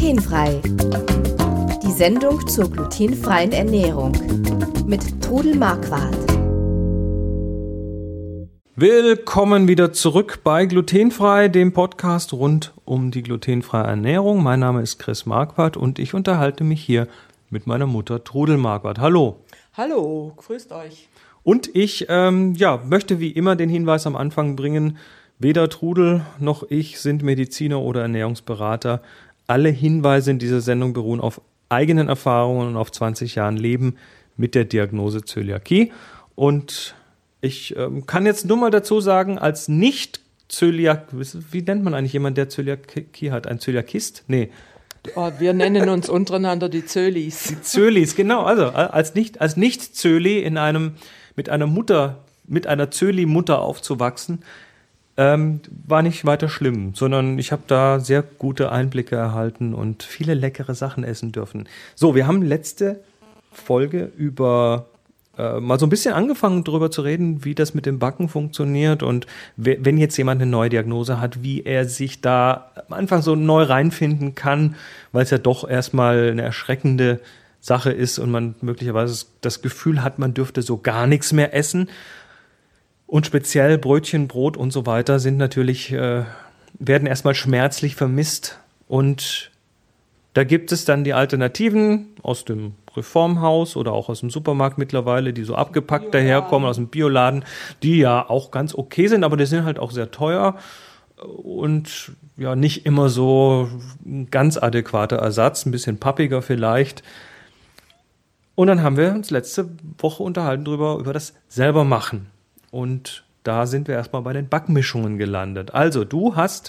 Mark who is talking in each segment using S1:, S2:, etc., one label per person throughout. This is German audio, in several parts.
S1: Glutenfrei. Die Sendung zur glutenfreien Ernährung mit Trudel Marquardt.
S2: Willkommen wieder zurück bei Glutenfrei, dem Podcast rund um die glutenfreie Ernährung. Mein Name ist Chris Marquardt und ich unterhalte mich hier mit meiner Mutter Trudel Marquardt. Hallo.
S3: Hallo, grüßt euch.
S2: Und ich möchte wie immer den Hinweis am Anfang bringen, weder Trudel noch ich sind Mediziner oder Ernährungsberater. Alle Hinweise in dieser Sendung beruhen auf eigenen Erfahrungen und auf 20 Jahren Leben mit der Diagnose Zöliakie. Und ich kann jetzt nur mal dazu sagen, als Nicht-Zöliak, wie nennt man eigentlich jemanden, der Zöliakie hat? Ein Zöliakist? Nee.
S3: Oh, wir nennen uns untereinander die Zölis.
S2: Die Zölis, genau. Also als Nicht-Zöli mit einer Zöli-Mutter aufzuwachsen, war nicht weiter schlimm, sondern ich habe da sehr gute Einblicke erhalten und viele leckere Sachen essen dürfen. So, wir haben letzte Folge über mal so ein bisschen angefangen darüber zu reden, wie das mit dem Backen funktioniert und wenn jetzt jemand eine neue Diagnose hat, wie er sich da am Anfang so neu reinfinden kann, weil es ja doch erstmal eine erschreckende Sache ist und man möglicherweise das Gefühl hat, man dürfte so gar nichts mehr essen. Und speziell Brötchen, Brot und so weiter sind natürlich, werden erstmal schmerzlich vermisst. Und da gibt es dann die Alternativen aus dem Reformhaus oder auch aus dem Supermarkt mittlerweile, die so abgepackt daherkommen, aus dem Bioladen, die ja auch ganz okay sind, aber die sind halt auch sehr teuer und ja nicht immer so ein ganz adäquater Ersatz, ein bisschen pappiger vielleicht. Und dann haben wir uns letzte Woche unterhalten über das Selbermachen. Und da sind wir erstmal bei den Backmischungen gelandet. Also, du hast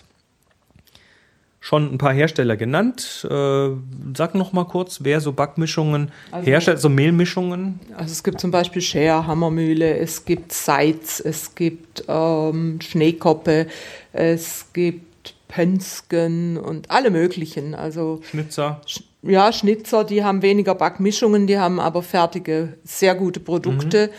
S2: schon ein paar Hersteller genannt. Sag noch mal kurz, wer so Backmischungen herstellt, so Mehlmischungen.
S3: Also es gibt zum Beispiel Scheer, Hammermühle, es gibt Seitz, es gibt Schneekoppe, es gibt Pönsken und alle möglichen. Also
S2: Schnitzer.
S3: Ja, Schnitzer, die haben weniger Backmischungen, die haben aber fertige, sehr gute Produkte.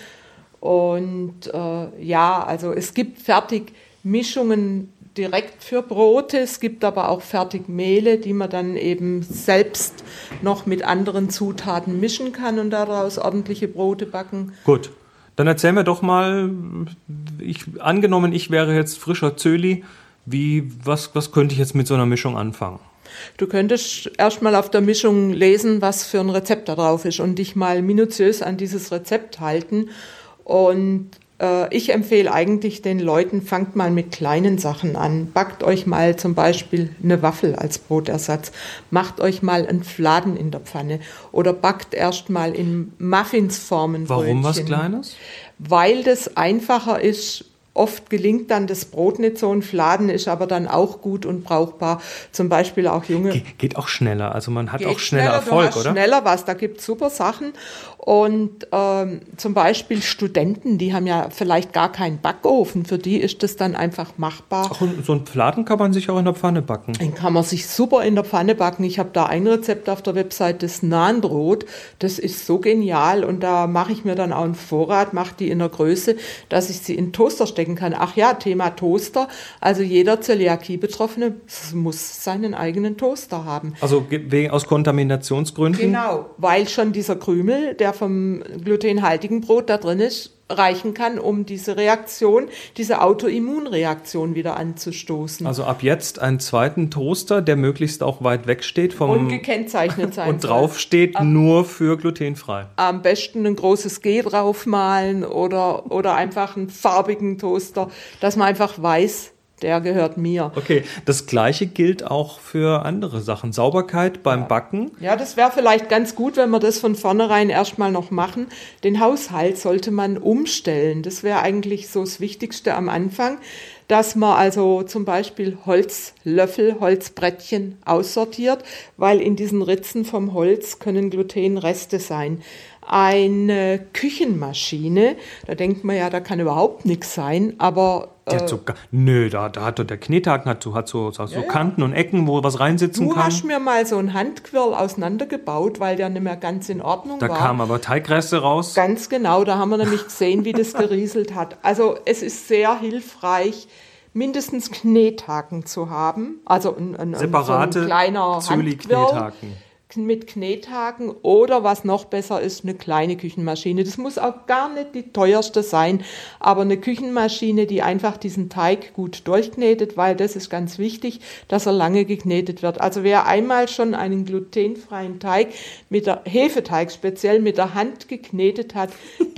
S3: Und also es gibt Fertigmischungen direkt für Brote, es gibt aber auch Fertigmehle, die man dann eben selbst noch mit anderen Zutaten mischen kann und daraus ordentliche Brote backen.
S2: Gut, dann erzähl mir doch mal, angenommen ich wäre jetzt frischer Zöli, was könnte ich jetzt mit so einer Mischung anfangen?
S3: Du könntest erstmal auf der Mischung lesen, was für ein Rezept da drauf ist und dich mal minutiös an dieses Rezept halten. Und ich empfehle eigentlich den Leuten, fangt mal mit kleinen Sachen an. Backt euch mal zum Beispiel eine Waffel als Brotersatz. Macht euch mal einen Fladen in der Pfanne. Oder backt erst mal in Muffinsformen Brötchen.
S2: Warum was Kleines?
S3: Weil das einfacher ist. Oft gelingt dann das Brot nicht so, ein Fladen ist aber dann auch gut und brauchbar. Zum Beispiel auch junge...
S2: Geht auch schneller, also man hat auch schneller Erfolg, oder?
S3: Schneller was, da gibt es super Sachen. Und zum Beispiel Studenten, die haben ja vielleicht gar keinen Backofen, für die ist das dann einfach machbar.
S2: Ach, und so einen Fladen kann man sich auch in der Pfanne backen?
S3: Den kann man sich super in der Pfanne backen. Ich habe da ein Rezept auf der Website, das Nahenbrot. Das ist so genial und da mache ich mir dann auch einen Vorrat, mache die in der Größe, dass ich sie in den Toaster stecken kann. Ach ja, Thema Toaster. Also jeder Zöliakie-Betroffene muss seinen eigenen Toaster haben.
S2: Also aus Kontaminationsgründen?
S3: Genau, weil schon dieser Krümel, der vom glutenhaltigen Brot da drin ist, reichen kann, um diese Reaktion, diese Autoimmunreaktion wieder anzustoßen.
S2: Also ab jetzt einen zweiten Toaster, der möglichst auch weit weg steht vom...
S3: Und gekennzeichnet sein
S2: und drauf steht nur für glutenfrei.
S3: Am besten ein großes G draufmalen oder einfach einen farbigen Toaster, dass man einfach weiß, der gehört mir.
S2: Okay, das Gleiche gilt auch für andere Sachen. Sauberkeit beim Backen.
S3: Ja, das wäre vielleicht ganz gut, wenn wir das von vornherein erstmal noch machen. Den Haushalt sollte man umstellen. Das wäre eigentlich so das Wichtigste am Anfang, dass man also zum Beispiel Holzlöffel, Holzbrettchen aussortiert, weil in diesen Ritzen vom Holz können Glutenreste sein. Eine Küchenmaschine, da denkt man ja, da kann überhaupt nichts sein, aber...
S2: da hat der Knethaken hat so Kanten und Ecken, wo was reinsitzen kann.
S3: Du hast mir mal so einen Handquirl auseinandergebaut, weil der nicht mehr ganz in Ordnung war.
S2: Da kamen aber Teigreste raus.
S3: Ganz genau, da haben wir nämlich gesehen, wie das gerieselt hat. Also es ist sehr hilfreich, mindestens Knethaken zu haben. Also
S2: separate
S3: so ein kleiner Handquirl mit Knethaken oder was noch besser ist, eine kleine Küchenmaschine. Das muss auch gar nicht die teuerste sein, aber eine Küchenmaschine, die einfach diesen Teig gut durchknetet, weil das ist ganz wichtig, dass er lange geknetet wird. Also wer einmal schon einen glutenfreien Teig mit der Hefeteig speziell mit der Hand geknetet hat,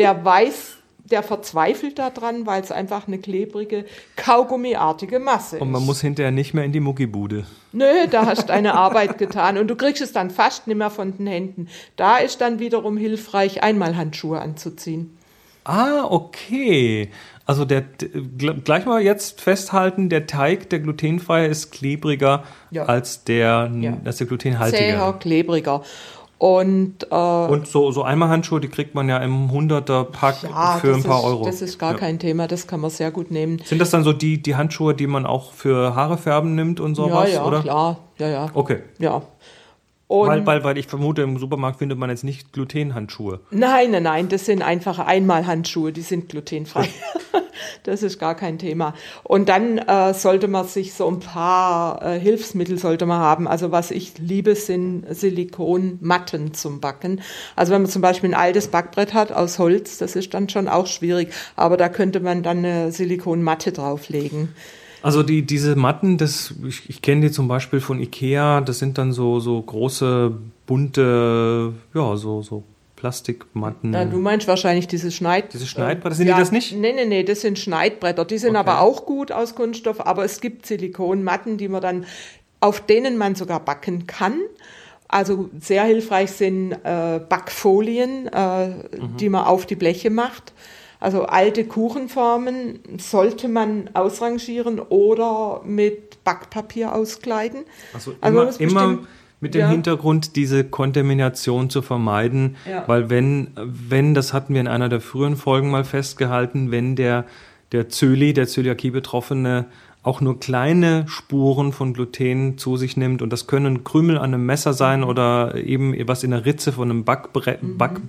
S3: der verzweifelt daran, weil es einfach eine klebrige, kaugummiartige Masse ist.
S2: Und man muss hinterher nicht mehr in die Muckibude.
S3: Nö, da hast du deine Arbeit getan und du kriegst es dann fast nicht mehr von den Händen. Da ist dann wiederum hilfreich, einmal Handschuhe anzuziehen.
S2: Ah, okay. Also gleich mal jetzt festhalten, der Teig, der glutenfreie, ist klebriger als der glutenhaltige.
S3: Zäher, klebriger. Und
S2: so Einmalhandschuhe, die kriegt man ja im 100er-Pack für ein paar Euro.
S3: Das ist gar kein Thema, das kann man sehr gut nehmen.
S2: Sind das dann so die Handschuhe, die man auch für Haare färben nimmt und sowas?
S3: Ja,
S2: oder?
S3: Klar. Ja.
S2: Okay.
S3: Ja.
S2: Weil ich vermute, im Supermarkt findet man jetzt nicht Glutenhandschuhe.
S3: Nein, das sind einfache Einmalhandschuhe, die sind glutenfrei. Das ist gar kein Thema. Und dann sollte man sich so ein paar Hilfsmittel sollte man haben. Also was ich liebe, sind Silikonmatten zum Backen. Also wenn man zum Beispiel ein altes Backbrett hat aus Holz, das ist dann schon auch schwierig. Aber da könnte man dann eine Silikonmatte drauflegen.
S2: Also diese Matten, ich kenne die zum Beispiel von Ikea, das sind dann so große, bunte, so Plastikmatten.
S3: Ja, du meinst wahrscheinlich diese
S2: Schneidbretter, sind die das nicht?
S3: Nee, das sind Schneidbretter. Die sind aber auch gut aus Kunststoff, aber es gibt Silikonmatten, auf denen man sogar backen kann. Also sehr hilfreich sind Backfolien, die man auf die Bleche macht. Also alte Kuchenformen sollte man ausrangieren oder mit Backpapier auskleiden.
S2: Also immer mit dem Hintergrund, diese Kontamination zu vermeiden, weil wenn, das hatten wir in einer der früheren Folgen mal festgehalten, wenn der Zöliakie-Betroffene auch nur kleine Spuren von Gluten zu sich nimmt, und das können Krümel an einem Messer sein oder eben was in der Ritze von einem Backbrett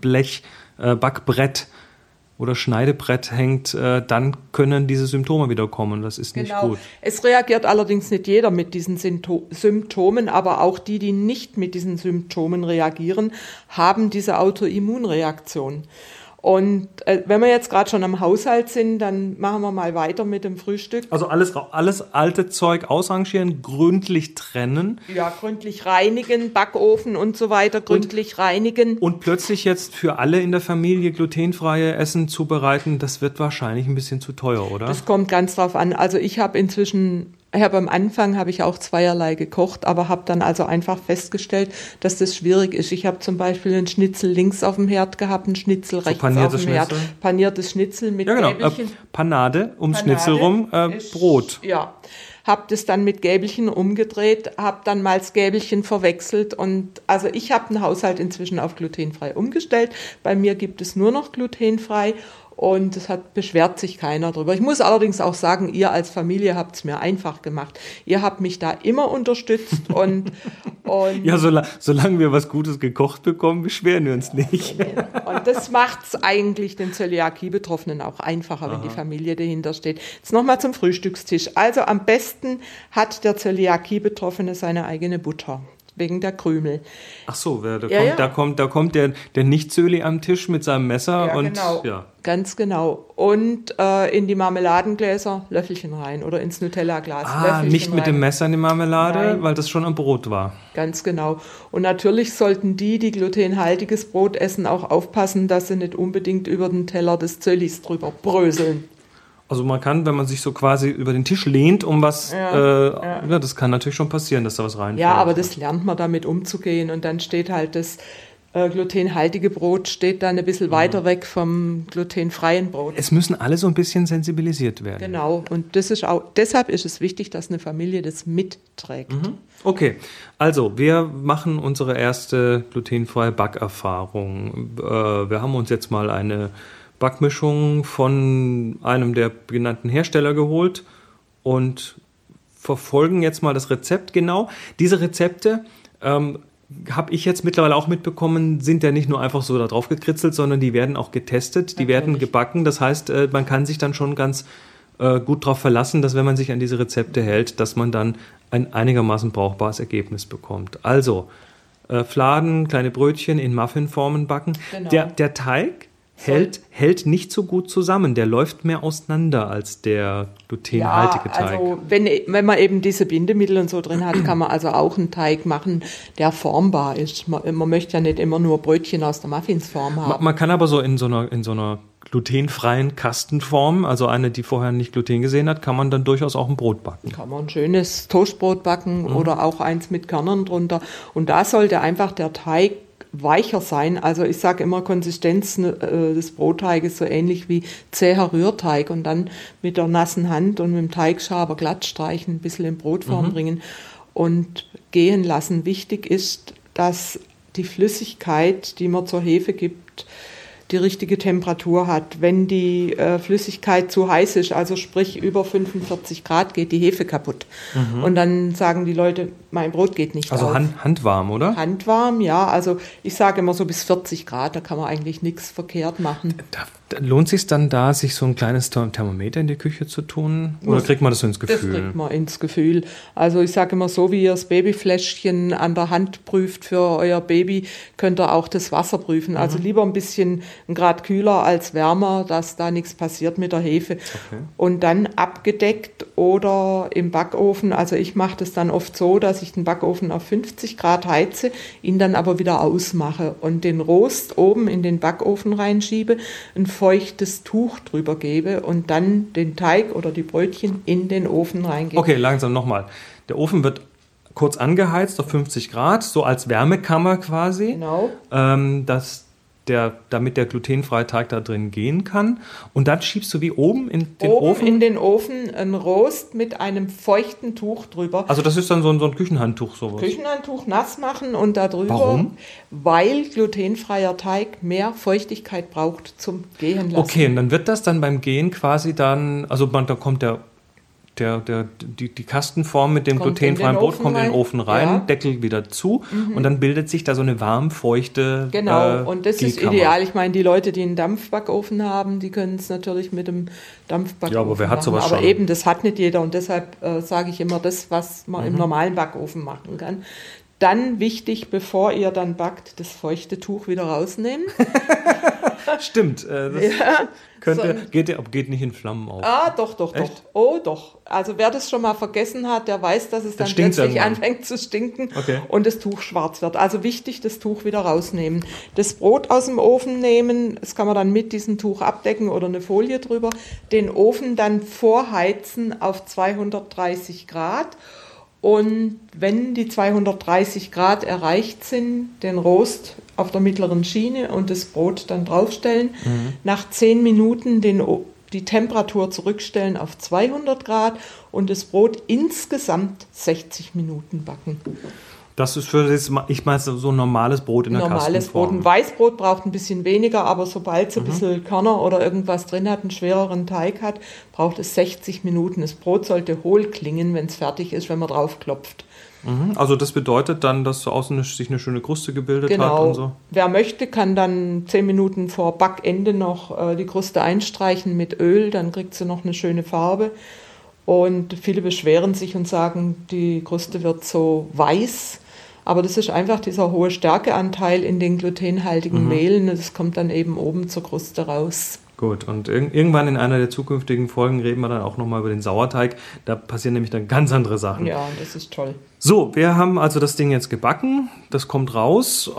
S2: oder Schneidebrett hängt, dann können diese Symptome wieder kommen. Das ist nicht gut.
S3: Es reagiert allerdings nicht jeder mit diesen Symptomen, aber auch die nicht mit diesen Symptomen reagieren, haben diese Autoimmunreaktion. Und wenn wir jetzt gerade schon am Haushalt sind, dann machen wir mal weiter mit dem Frühstück.
S2: Also alles alte Zeug ausrangieren, gründlich trennen.
S3: Ja, gründlich reinigen, Backofen und so weiter, gründlich reinigen. Und
S2: plötzlich jetzt für alle in der Familie glutenfreie Essen zubereiten, das wird wahrscheinlich ein bisschen zu teuer, oder?
S3: Das kommt ganz drauf an. Also am Anfang habe ich auch zweierlei gekocht, aber habe dann also einfach festgestellt, dass das schwierig ist. Ich habe zum Beispiel einen Schnitzel links auf dem Herd gehabt, einen Schnitzel rechts auf dem Herd. Paniertes Schnitzel mit Gäbelchen.
S2: Panade, Schnitzel rum, Brot.
S3: Ja, habe das dann mit Gäbelchen umgedreht, habe dann mal das Gäbelchen verwechselt und also ich habe den Haushalt inzwischen auf glutenfrei umgestellt. Bei mir gibt es nur noch glutenfrei. Und es beschwert sich keiner drüber. Ich muss allerdings auch sagen, ihr als Familie habt es mir einfach gemacht. Ihr habt mich da immer unterstützt und
S2: ja, solange wir was Gutes gekocht bekommen, beschweren wir uns nicht.
S3: Und das macht es eigentlich den Zöliakie-Betroffenen auch einfacher, wenn die Familie dahinter steht. Jetzt nochmal zum Frühstückstisch. Also am besten hat der Zöliakie-Betroffene seine eigene Butter. Wegen der Krümel.
S2: Ach so, da kommt der Nicht-Zöli am Tisch mit seinem Messer
S3: genau. Ganz genau. Und in die Marmeladengläser Löffelchen rein oder ins Nutella-Glas.
S2: Nicht
S3: rein.
S2: Mit dem Messer in die Marmelade,
S3: Nein.
S2: Weil das schon am Brot war.
S3: Ganz genau. Und natürlich sollten die glutenhaltiges Brot essen, auch aufpassen, dass sie nicht unbedingt über den Teller des Zöllis drüber bröseln.
S2: Also man kann, wenn man sich so quasi über den Tisch lehnt, das kann natürlich schon passieren, dass da was reinfällt.
S3: Ja, aber das lernt man damit umzugehen und dann steht halt das glutenhaltige Brot steht dann ein bisschen weiter weg vom glutenfreien Brot.
S2: Es müssen alle so ein bisschen sensibilisiert werden.
S3: Genau, und deshalb ist es wichtig, dass eine Familie das mitträgt.
S2: Mhm. Okay, also wir machen unsere erste glutenfreie Backerfahrung. Wir haben uns jetzt mal eine Backmischung von einem der genannten Hersteller geholt und verfolgen jetzt mal das Rezept genau. Diese Rezepte, habe ich jetzt mittlerweile auch mitbekommen, sind ja nicht nur einfach so da drauf gekritzelt, sondern die werden auch getestet, die werden gebacken. Das heißt, man kann sich dann schon ganz gut darauf verlassen, dass wenn man sich an diese Rezepte hält, dass man dann ein einigermaßen brauchbares Ergebnis bekommt. Also Fladen, kleine Brötchen in Muffinformen backen.
S3: Genau.
S2: Der Teig hält nicht so gut zusammen. Der läuft mehr auseinander als der glutenhaltige Teig.
S3: Also wenn man eben diese Bindemittel und so drin hat, kann man also auch einen Teig machen, der formbar ist. Man möchte ja nicht immer nur Brötchen aus der Muffinsform haben.
S2: Man kann aber so in so einer glutenfreien Kastenform, also eine, die vorher nicht Gluten gesehen hat, kann man dann durchaus auch ein Brot backen.
S3: Kann man ein schönes Toastbrot backen oder auch eins mit Körnern drunter. Und da sollte einfach der Teig weicher sein. Also ich sage immer, Konsistenz des Brotteiges so ähnlich wie zäher Rührteig und dann mit der nassen Hand und mit dem Teigschaber glatt streichen, ein bisschen in Brotform bringen und gehen lassen. Wichtig ist, dass die Flüssigkeit, die man zur Hefe gibt, die richtige Temperatur hat. Wenn die Flüssigkeit zu heiß ist, also sprich über 45 Grad, geht die Hefe kaputt. Und dann sagen die Leute, mein Brot geht nicht
S2: Also
S3: auf.
S2: handwarm, oder?
S3: Handwarm, ja. Also ich sage immer so bis 40 Grad, da kann man eigentlich nichts verkehrt machen.
S2: Da lohnt es sich dann da, sich so ein kleines Thermometer in die Küche zu tun? Oder kriegt man das so ins Gefühl?
S3: Das kriegt man ins Gefühl. Also ich sage immer, so wie ihr das Babyfläschchen an der Hand prüft für euer Baby, könnt ihr auch das Wasser prüfen. Also lieber ein bisschen ein Grad kühler als wärmer, dass da nichts passiert mit der Hefe.
S2: Okay.
S3: Und dann abgedeckt oder im Backofen. Also ich mache das dann oft so, dass ich den Backofen auf 50 Grad heize, ihn dann aber wieder ausmache und den Rost oben in den Backofen reinschiebe, ein feuchtes Tuch drüber gebe und dann den Teig oder die Brötchen in den Ofen reingebe.
S2: Okay, langsam nochmal. Der Ofen wird kurz angeheizt auf 50 Grad, so als Wärmekammer quasi.
S3: Genau.
S2: Damit der glutenfreie Teig da drin gehen kann. Und dann schiebst du wie oben in den
S3: Oben
S2: Ofen?
S3: in den Ofen ein Rost mit einem feuchten Tuch drüber.
S2: Also das ist dann so ein Küchenhandtuch sowas?
S3: Küchenhandtuch nass machen und da drüber.
S2: Warum?
S3: Weil glutenfreier Teig mehr Feuchtigkeit braucht zum Gehen lassen.
S2: Okay, und dann wird das dann beim Gehen quasi dann, also da kommt die Kastenform mit dem
S3: Kommt
S2: glutenfreien
S3: in den
S2: Brot
S3: Ofen
S2: kommt in den
S3: rein.
S2: Ofen rein,
S3: Ja.
S2: Deckel wieder zu und dann bildet sich da so eine warm-feuchte
S3: Genau, und das ist
S2: Gehkammer.
S3: ideal. Ich meine, die Leute, die einen Dampfbackofen haben, die können es natürlich mit dem Dampfbackofen
S2: Ja, aber wer hat
S3: machen.
S2: sowas
S3: Aber
S2: schon?
S3: eben, das hat nicht jeder und deshalb sage ich immer das, was man im normalen Backofen machen kann. Dann wichtig, bevor ihr dann backt, das feuchte Tuch wieder rausnehmen.
S2: Stimmt, das geht nicht in Flammen auf.
S3: Doch.
S2: Echt?
S3: Oh, doch. Also wer das schon mal vergessen hat, der weiß, dass es dann
S2: stinkt's
S3: plötzlich
S2: irgendwann.
S3: anfängt zu stinken
S2: Okay.
S3: und das Tuch schwarz wird. Also wichtig, das Tuch wieder rausnehmen. Das Brot aus dem Ofen nehmen, das kann man dann mit diesem Tuch abdecken oder eine Folie drüber. Den Ofen dann vorheizen auf 230 Grad. Und wenn die 230 Grad erreicht sind, den Rost auf der mittleren Schiene und das Brot dann draufstellen. Nach 10 Minuten die Temperatur zurückstellen auf 200 Grad und das Brot insgesamt 60 Minuten backen.
S2: Das ist für ich meine so ein normales Brot in der
S3: Normales Brot.
S2: Kastenform.
S3: Ein Weißbrot braucht ein bisschen weniger, aber sobald es ein bisschen Körner oder irgendwas drin hat, einen schwereren Teig hat, braucht es 60 Minuten. Das Brot sollte hohl klingen, wenn es fertig ist, wenn man drauf klopft.
S2: Also das bedeutet dann, dass so außen sich eine schöne Kruste gebildet hat und so?
S3: Wer möchte, kann dann 10 Minuten vor Backende noch die Kruste einstreichen mit Öl, dann kriegt sie noch eine schöne Farbe. Und viele beschweren sich und sagen, die Kruste wird so weiß. Aber das ist einfach dieser hohe Stärkeanteil in den glutenhaltigen Mehlen. Das kommt dann eben oben zur Kruste raus.
S2: Gut, und irgendwann in einer der zukünftigen Folgen reden wir dann auch nochmal über den Sauerteig. Da passieren nämlich dann ganz andere Sachen.
S3: Ja, das ist toll.
S2: So, wir haben also das Ding jetzt gebacken. Das kommt raus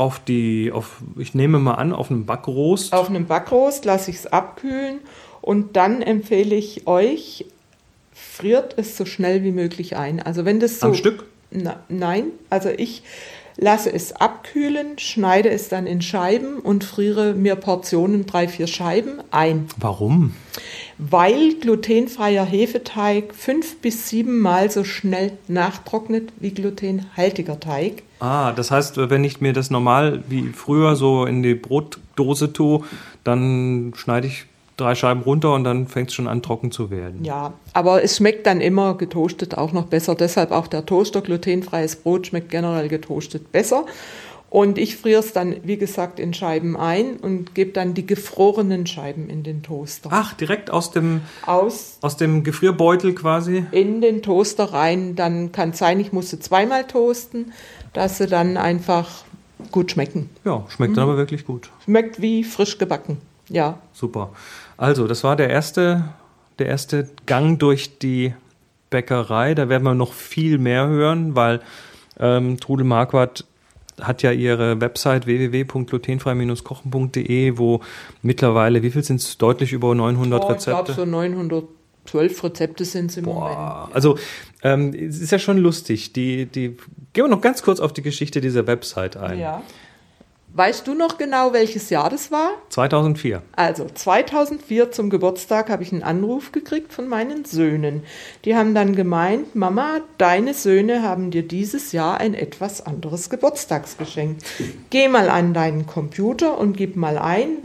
S2: ich nehme mal an, auf einem Backrost.
S3: Auf einem Backrost lasse ich es abkühlen und dann empfehle ich euch, friert es so schnell wie möglich ein. Also wenn das so
S2: Am Stück?
S3: Nein, also ich lasse es abkühlen, schneide es dann in Scheiben und friere mir Portionen, 3-4 Scheiben ein.
S2: Warum?
S3: Weil glutenfreier Hefeteig 5 bis 7 Mal so schnell nachtrocknet wie glutenhaltiger Teig.
S2: Das heißt, wenn ich mir das normal wie früher so in die Brotdose tue, dann schneide ich 3 Scheiben runter und dann fängt es schon an, trocken zu werden.
S3: Ja, aber es schmeckt dann immer getoastet auch noch besser. Deshalb auch der Toaster, glutenfreies Brot schmeckt generell getoastet besser. Und ich friere es dann, wie gesagt, in Scheiben ein und gebe dann die gefrorenen Scheiben in den Toaster.
S2: Ach, direkt aus dem Gefrierbeutel quasi?
S3: In den Toaster rein. Dann kann es sein, ich muss sie zweimal toasten, dass sie dann einfach gut schmecken.
S2: Ja, schmeckt dann aber wirklich gut.
S3: Schmeckt wie frisch gebacken, ja.
S2: Super. Also, das war der erste Gang durch die Bäckerei. Da werden wir noch viel mehr hören, weil Trudel Marquardt hat ja ihre Website www.glutenfrei-kochen.de, wo mittlerweile, wie viel sind es? Deutlich über 900 Rezepte?
S3: Ich glaube, so 912 Rezepte sind es im Moment.
S2: Also, es ist ja schon lustig. Gehen wir noch ganz kurz auf die Geschichte dieser Website ein.
S3: Ja. Weißt du noch genau, welches Jahr das war?
S2: 2004.
S3: Also 2004 zum Geburtstag habe ich einen Anruf gekriegt von meinen Söhnen. Die haben dann gemeint, Mama, deine Söhne haben dir dieses Jahr ein etwas anderes Geburtstagsgeschenk. Geh mal an deinen Computer und gib mal ein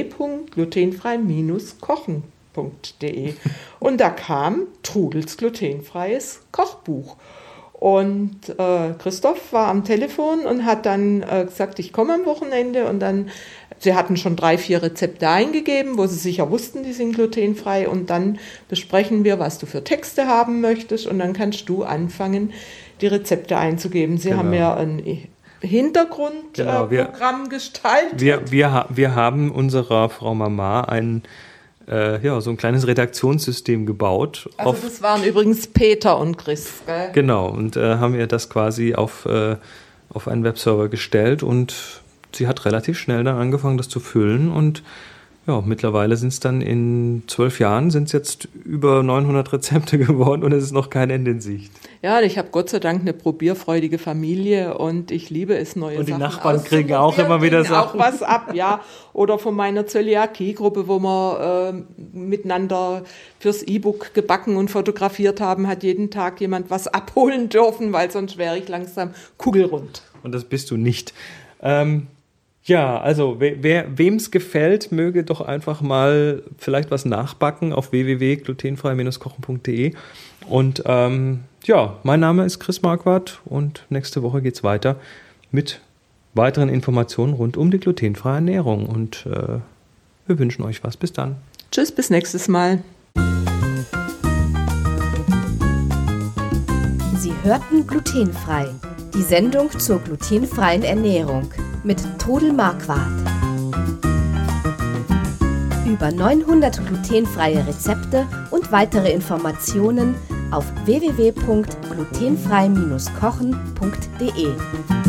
S3: www.glutenfrei-kochen.de. Und da kam Trudels glutenfreies Kochbuch. Und Christoph war am Telefon und hat dann gesagt, ich komme am Wochenende. Und dann, sie hatten schon 3-4 Rezepte eingegeben, wo sie sicher wussten, die sind glutenfrei. Und dann besprechen wir, was du für Texte haben möchtest. Und dann kannst du anfangen, die Rezepte einzugeben. Sie haben ja ein Hintergrundprogramm gestaltet.
S2: Wir haben unserer Frau Mama so ein kleines Redaktionssystem gebaut.
S3: Also das waren übrigens Peter und Chris, gell?
S2: Genau, und haben ihr das quasi auf einen Webserver gestellt und sie hat relativ schnell dann angefangen, das zu füllen und ja, mittlerweile sind es dann in 12 Jahren sind es jetzt über 900 Rezepte geworden und es ist noch kein Ende in Sicht.
S3: Ja, ich habe Gott sei Dank eine probierfreudige Familie und ich liebe es, neue Sachen
S2: Und die Nachbarn kriegen auch immer wieder Sachen.
S3: Auch was ab, ja. Oder von meiner Zöliakie-Gruppe, wo wir miteinander fürs E-Book gebacken und fotografiert haben, hat jeden Tag jemand was abholen dürfen, weil sonst wäre ich langsam kugelrund.
S2: Und das bist du nicht. Ja, also wem es gefällt, möge doch einfach mal vielleicht was nachbacken auf www.glutenfrei-kochen.de. Und mein Name ist Chris Marquardt und nächste Woche geht's weiter mit weiteren Informationen rund um die glutenfreie Ernährung. Und wir wünschen euch was. Bis dann.
S3: Tschüss, bis nächstes Mal.
S1: Sie hörten Glutenfrei, die Sendung zur glutenfreien Ernährung mit Trudel Marquardt. Über 900 glutenfreie Rezepte und weitere Informationen auf www.glutenfrei-kochen.de.